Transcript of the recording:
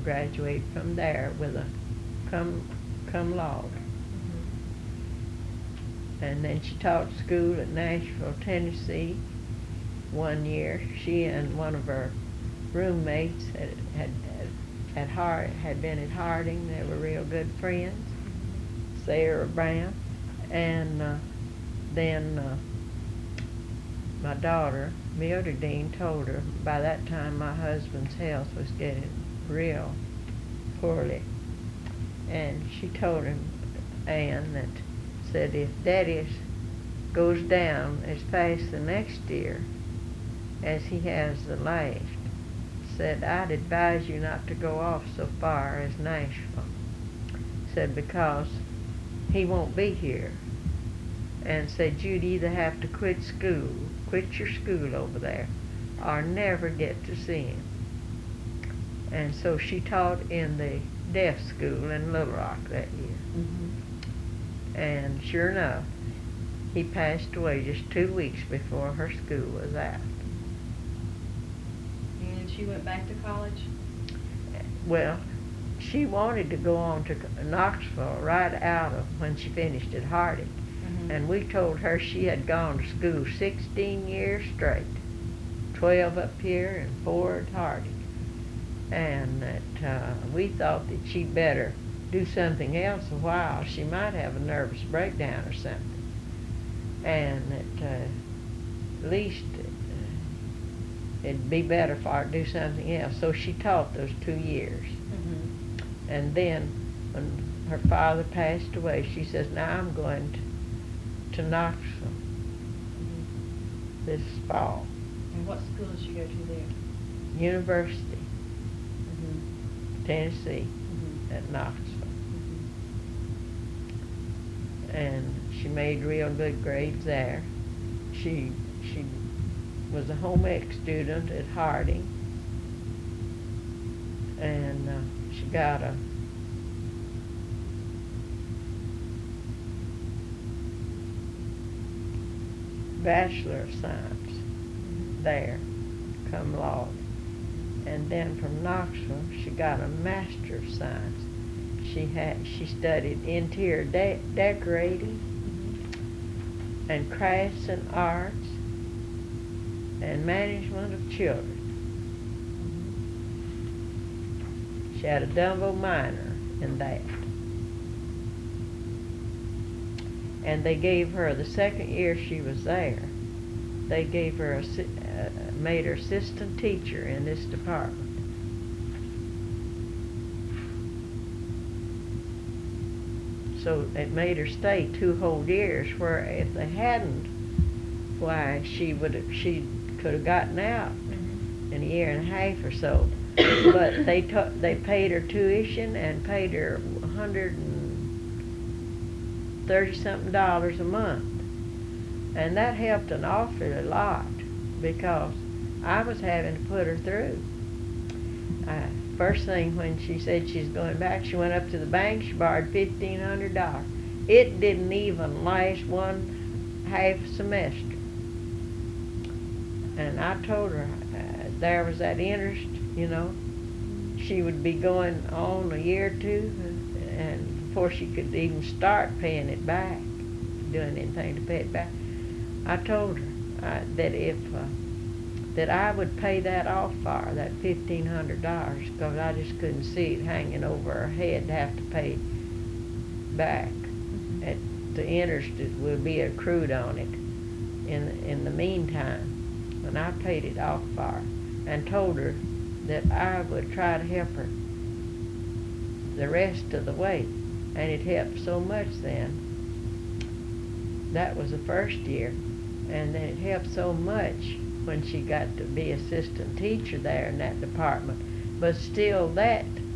graduated from there with a cum laude. And then she taught school at Nashville, Tennessee 1 year. She and one of her roommates had been at Harding. They were real good friends, Sarah Brown. And then my daughter, Mildred Dean, told her by that time my husband's health was getting real poorly. And she told him, Ann, that said if Daddy goes down as fast the next year as he has the last, said I'd advise you not to go off so far as Nashville. Said because he won't be here. And said you'd either have to quit your school over there, or never get to see him. And so she taught in the deaf school in Little Rock that year. And sure enough, he passed away just 2 weeks before her school was out. And she went back to college? Well, she wanted to go on to Knoxville right out of when she finished at Harding. And we told her she had gone to school 16 years straight, 12 up here and 4 at Harding. And that we thought that she'd better do something else a while. She might have a nervous breakdown or something. And that at least it'd be better for her to do something else. So she taught those 2 years. And then when her father passed away, she says, now I'm going to Knoxville this fall. And what school did she go to there? University, Tennessee, at Knoxville. And she made real good grades there. She was a home ec student at Harding, and she got a Bachelor of Science there, cum laude. And then from Knoxville, she got a Master of Science. She studied interior decorating and crafts and arts and management of children. She had a double minor in that. And they gave her, the second year she was there, they gave her made her assistant teacher in this department. So it made her stay 2 whole years, where if they hadn't, why she could have gotten out in a year and a half or so. But they paid her tuition and paid her $130-something a month. And that helped an awfully lot, because I was having to put her through. First thing, when she said she's going back, she went up to the bank, she borrowed $1,500. It didn't even last 1/2 semester. And I told her there was that interest, she would be going on a year or two, and before she could even start paying it back, doing anything to pay it back. I told her that I would pay that off for her, that $1,500, because I just couldn't see it hanging over her head to have to pay back. At the interest that will be accrued on it in the meantime. And I paid it off for her, and told her that I would try to help her the rest of the way. And it helped so much then. That was the first year. And then it helped so much when she got to be assistant teacher there in that department. But still, that